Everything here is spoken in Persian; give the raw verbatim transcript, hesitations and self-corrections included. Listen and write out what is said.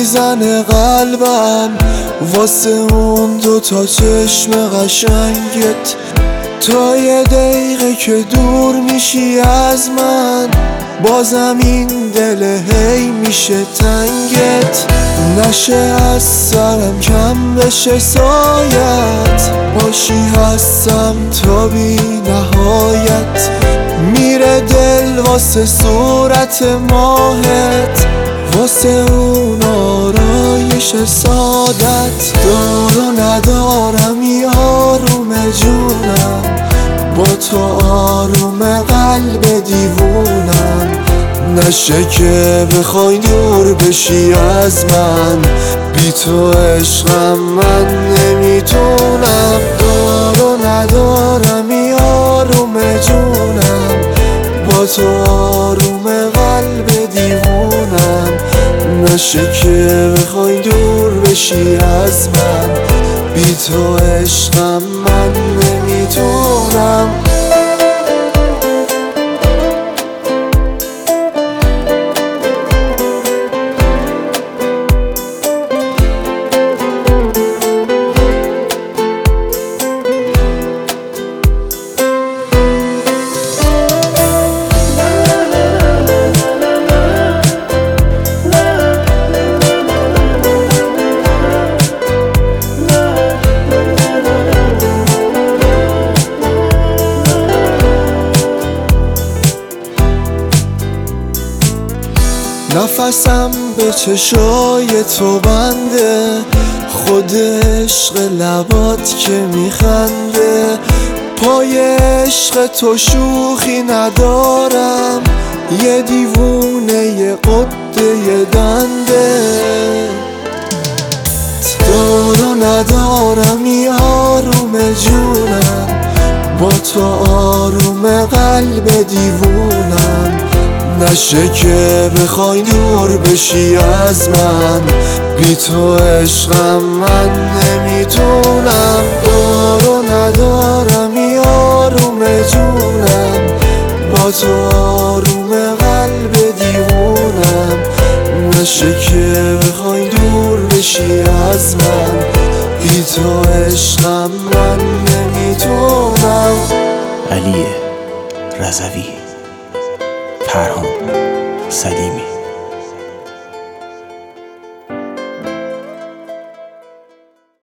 میزنه قلبم واسه اون دو تا چشم قشنگت. تا یه دقیقه که دور میشی از من بازم این دل هی میشه تنگت. نشه از سرم کم بشه سایت، باشی هستم تا بی نهایت. میره دل واسه صورت ماهت، واسه اون آرایش سادت. دارو ندارم یاروم جونم، با تو آروم قلب دیوونم. نشه که بخوای دور بشی از من، بی تو عشقم من نمیتونم. دارو ندارم یاروم جونم، با تو آروم قلب دیوونم. نشه که بخوای دور بشی از من، بی تو عشقم من نمیتونم. نفسم به چشای تو بنده، خود عشق لبات که میخنده. پای عشق تو شوخی ندارم، یه دیوونه یه قده یه دنده. دارو ندارم یاروم جونم، با تو آروم قلب دیوونم. نشه که بخوای دور بشی از من، بی تو عشقم من نمیتونم. دارو ندارم یاروم جونم، با تو آروم قلب دیوونم. نشه که بخوای دور بشی از من، بی تو عشقم من نمیتونم. علی رضوی، فرهان سلیمی.